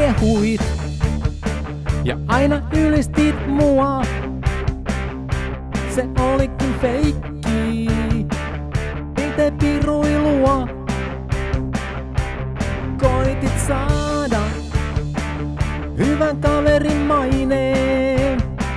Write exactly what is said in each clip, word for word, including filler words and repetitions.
kehuit ja aina ylistit mua. Se olikin feikki, itse piruilua. Koitit saada hyvän kaverin maineen,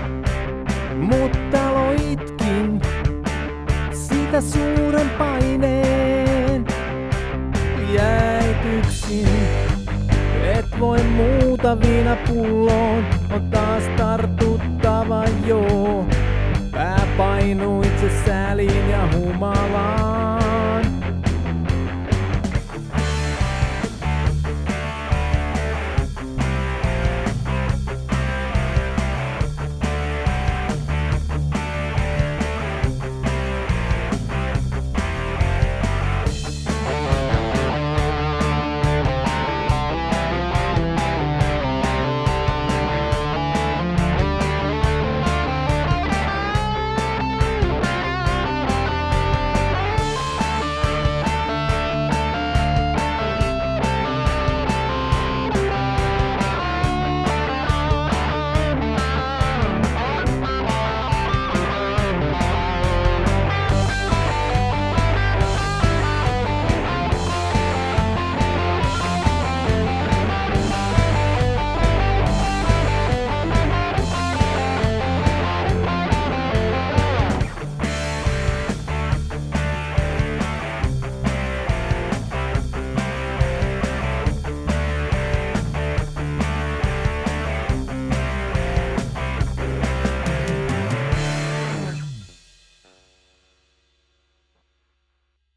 mutta loitkin sitä suuren paineen. Jäit yksin, et voi muuta viinapulloon, on taas tarpeen.